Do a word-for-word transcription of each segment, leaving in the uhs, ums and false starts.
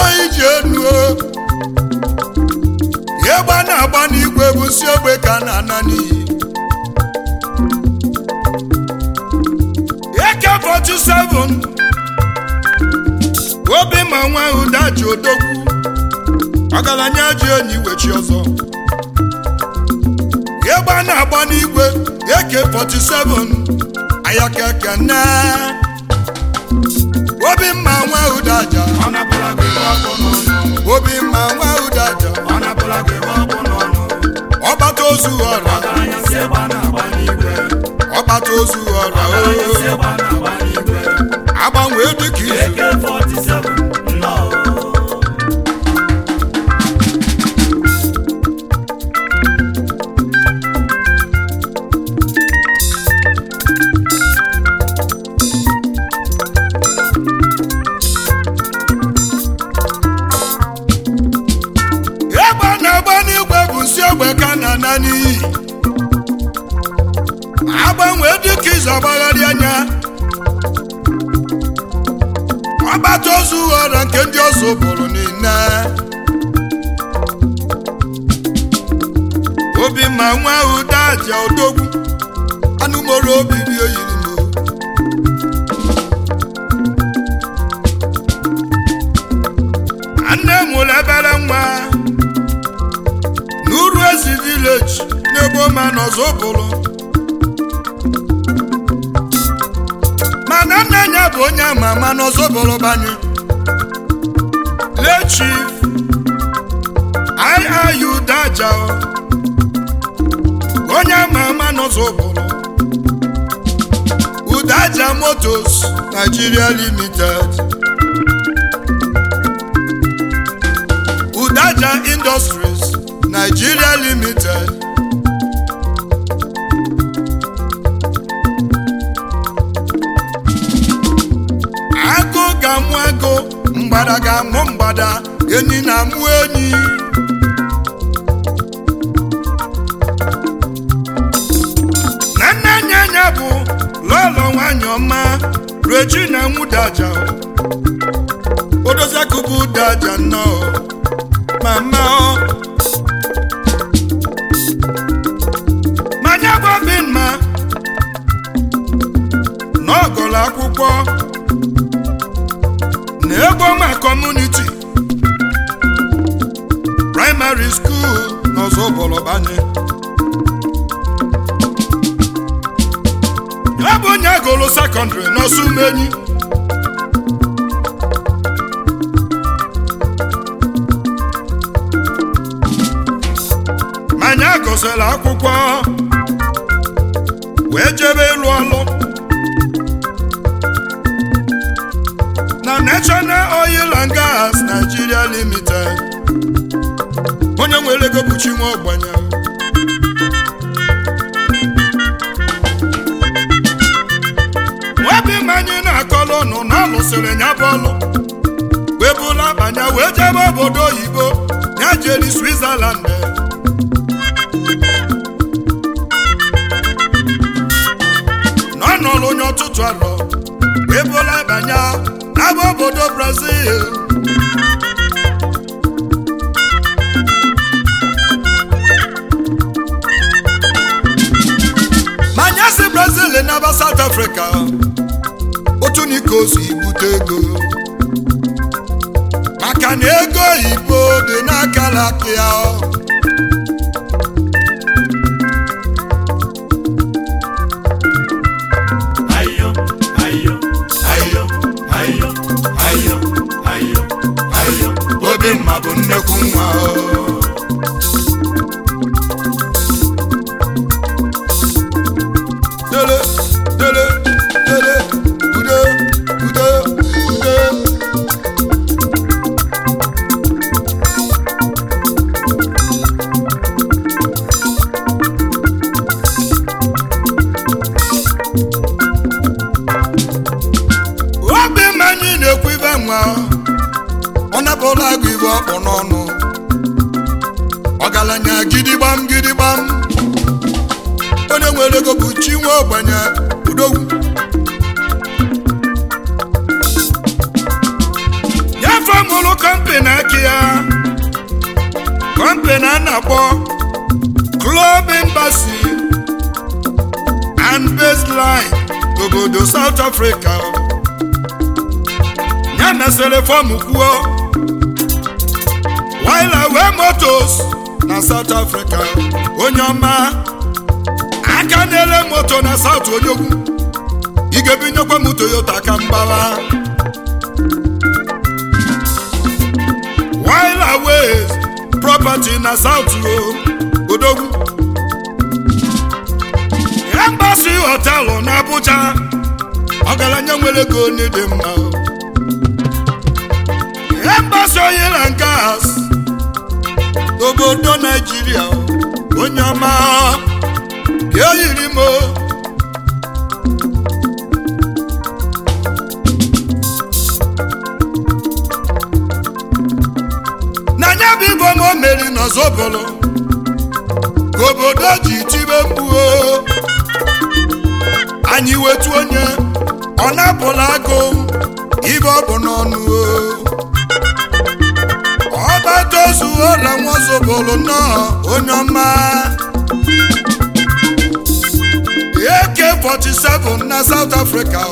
ijenu yegba na agba n'igwe bụ si ogbe ka na anani A K forty-seven obi ma nwa ụdaji odogwu ọgaranya ji enyi wechi ọzọ yegba na agba n'igwe A K forty-seven ayakeke na obi ma nwa ụdaja obi ma nwa ụdaja ọgbata ozu ọra ọgbata ozu ọra agbanwe dịka izu agbanwe dịka izu agbagharị anya ọgbata ozu ọra nke ndị ọzọ bụrụ niile obi ma nwa ụdaja odogwu anụmoro obi bi oyiri m nne mụrụ ebere nwa n'uru ezi village n'ebe ma n'ọzọ bụrụ mana nna ya bụ onye ama ama n'ọzọ bụrụ banye le chief I U Daja onye ama ama n'ọzọ bụrụ Udaja Motors Nigeria Limited Udaja Industries Nigeria Limited agụ ga-amụ agụ mgbada ga-amụ mgbada enyi na-amụ enyi na nne nye anya bụ lọlọ nwanyị ọma Regina Udaja odoziakụbụ Udaja nnọọ mama ọ manya gọọmenti n'ọgụlụ akwụkwọ na ego ma community primary school n'ọzọ bọlọbanye ya bụ onye agụlụ secondary n'Osumenyi manya gụsịrị akwụkwọ wee jebe ịlụ ọlụ na National Oil and Gas Nigeria Limited onye nwere ego bụ Chinwe Ogbanya nwebi mmanya na-akọlụ nụ na alụsịrị ya bụ ọlụ wee bụla akpanya wee jebe obodo oyibo ya jeri Switzerland n'ọnọlụ onye ọtụtụ arọ ebola banya n'aba obodo Brazil manya si Brazil n'aba South Africa otu n'iko si ibute ego maka na ego Igbo dị n'aka laki ya obi mma bụ nnekwu nwa dele dele dele ude ude ude obi mmanyi na-ekwu ibe nwa ọ napụla agụ ibe ọkpọ n'ọnụ ọgaranya gidigbam gidigbam onye nwere ego bụ Chinwe Ogbanya Udogwu ya famụlụ kọmpani na-akpọ Club Embassy and Baseline obodo South Africa ya mesịrị fọmụ kwuo While Away Motors na South Africa onye ọma aka na-ele moto na South Onyogwu ị ga-ebinyekwa m Toyota ka mgbara While Away property na South Odogwu Embassy Hotel na Abuja ọgaranya nwere ego n'ịdị mma Embassy Oil and Gas obodo Nigeria onye ọma ya yiri m n'anya bụ igbo ma o meri n'Ozobolo obodo ji tibe mkpu anyị wetu onye ọ na-apụla agụ ibe ọ bụ n'ọnụ ọba tozu ọla nwa Ozobolo nnọọ onye ọma A K forty-seven na South Africa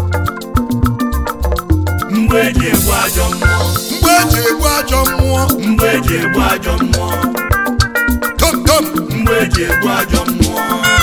mgbe eji egbu ajọ mmụọ mgbe eji egbu ajọ mmụọ mgbe eji egbu ajọ mmụọ tom tom mgbe eji egbu ajọ mmụọ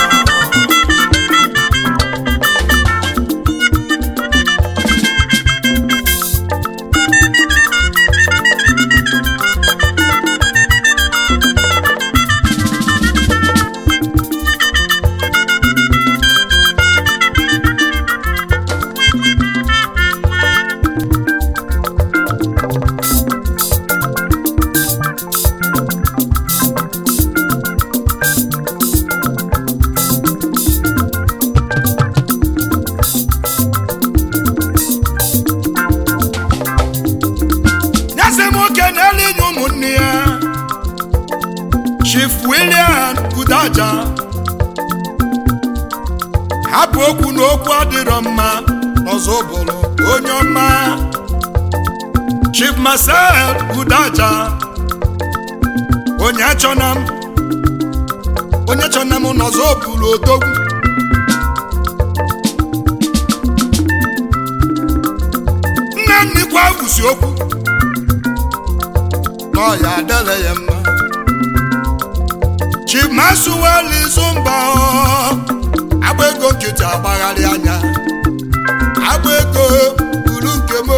hapụ okwu n'okwu adịrọ mma n'Ozobolo onye ọma Chief Marcel Udaja onye achọna m onye chọna m n'Ozobolo Odogwu nne nnikwa wusi okwu n'ọya adịla ya mma Chief Masuweli Zumba agba ego nkịtị agbagharị anya agba ego buru nke m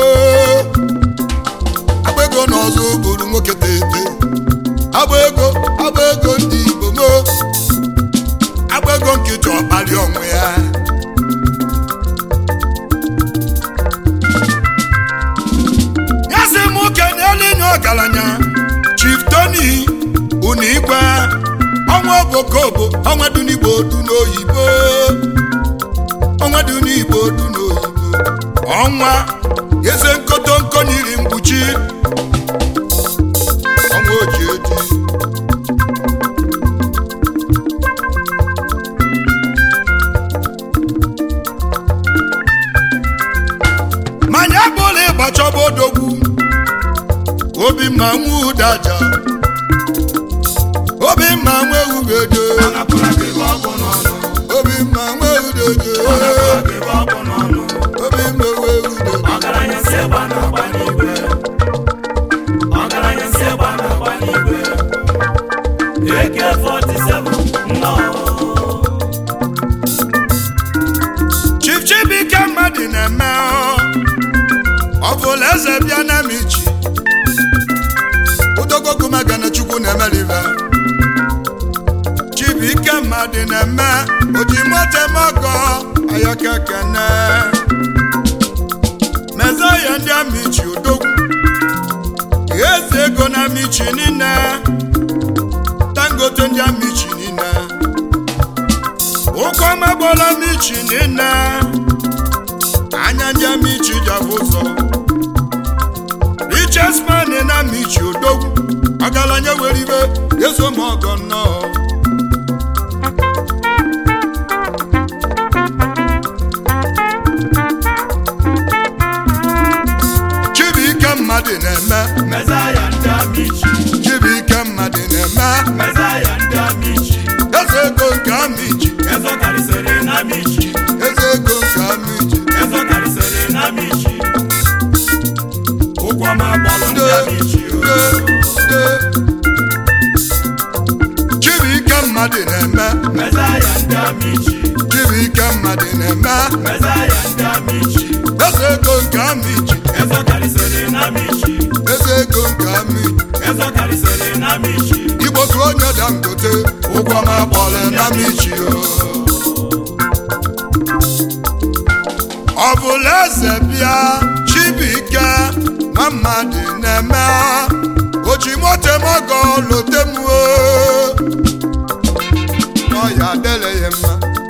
agba ego n'ọzọ buru nwoke tete agba ego agba ego ndị Igbo m agba ego nkịtị ọkpali onwe ya nyasị m oke n'elinye ọgaranya Chief Tony Unigwe ọnwa obokobo ọnwa dị n'Igbo du n'oyibo ọnwa dị n'Igbo du n'oyibo ọnwa eze nkotonko n'iri mkpuchi ọnwa oji eji manya bụla ịgbachọba Odogwu obi mma nwa Udaja obi mma nwe ugodo obi mma nwe udodo obi mma nwe udodo ọgaranya si egba na-agba n'igwe ọgaranya si egba na-agba n'igwe A K forty-seven nnọọ Chief Chibuike mmadụ na-eme ọbụla eze bịa na michi Odogwu magana Chukwu na-emelive Chibuike mmadụ na-eme ojimotemogo ayaka kene Mezaya ndị amichi Odogwu eze ego na michi niile Dangote ndị amichi niile ụkwama gbola michi niile anya ndị amichi ji abụ ụzọ Richest man na michi Odogwu ọgaranya were ibe yeso m ọgọ nnọọ Chibuike mmadụ na-eme Mezaya ndị amichi Chibuike mmadụ na-eme michi eze ego nke amichi ezo karisere na michi ụgwọ ma gbalụ ndị michi Chibuike mmadụ na-eme mezaya ndị michi Chibuike mmadụ na-eme mezaya ndị michi eze ego nke amichi ezo karisere na michi eze ego nke amichi ezo karisere na michi Igbo tụ onye Dangote ụgwọ ma gbalụ na michi ọ bụla eze bịa Chibuike na mmadụ na-eme ochimotemogo lotemuo n'ọya adịle ya mma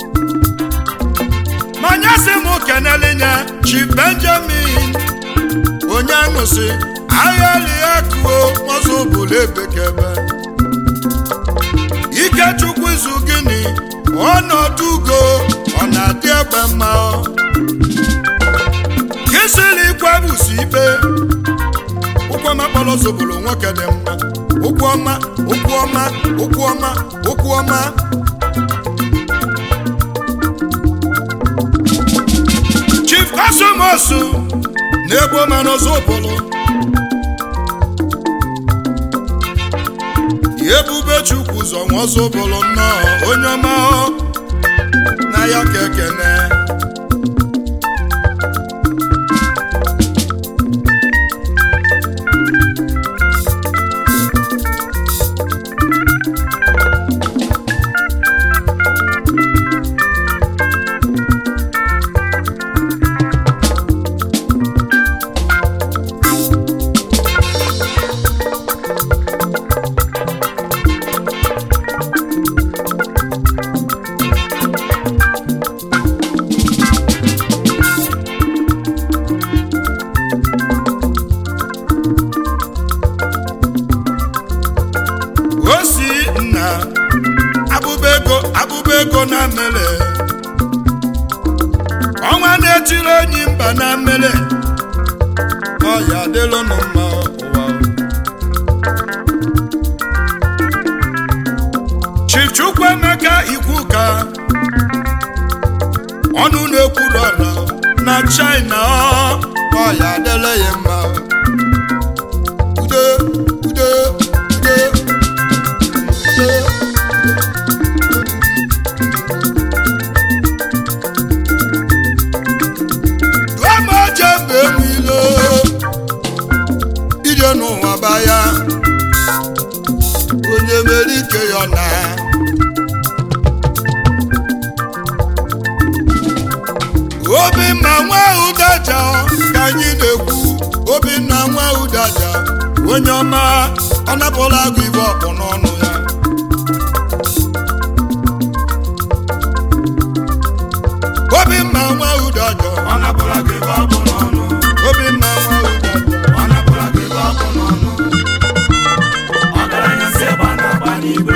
manya si m kenelinye Chief Benjamin onye ṅụsị aghaliekuo ọzọ bụla ebekebe Ikechukwu izu gịnị ọnọdụ ugo ọ na-adị egbe mma kisiri ikwebusi ikpe ụkwụ ọma kpọrọ zobolo nwoke dị mma ụkwụ ọma ụkwụ ọma ụkwụ ọma ụkwụ ọma Chief Kasomosu na-egbo mana zobolo Ebube Chukwu ụzọ nwa zobolo nnọọ onye ọma na ya ka ekene ego na mmele ọnwa na-etiri onye mba na mmele ọ ya adịlụ nụ mma ụwa Chief Chukwuemeka Ikwuka ọnụ na-ekwuru ọra na China ọ ya adịlụ ya mma ude ude ude ude ije n'ụwa baya onye mere ike ya na obi ma nwa ụdaja ka anyị na-ekwu obi na nwa ụdaja onye ọma ọ napụla agụ ibe ọkpụ n'ọnụ ya obi ma nwa ụdaja ọ napụla agụ ibe ọkpụ n'ọnụ obi ma nwa ụdaja ọgaranya si ebe a na-agba n'igwe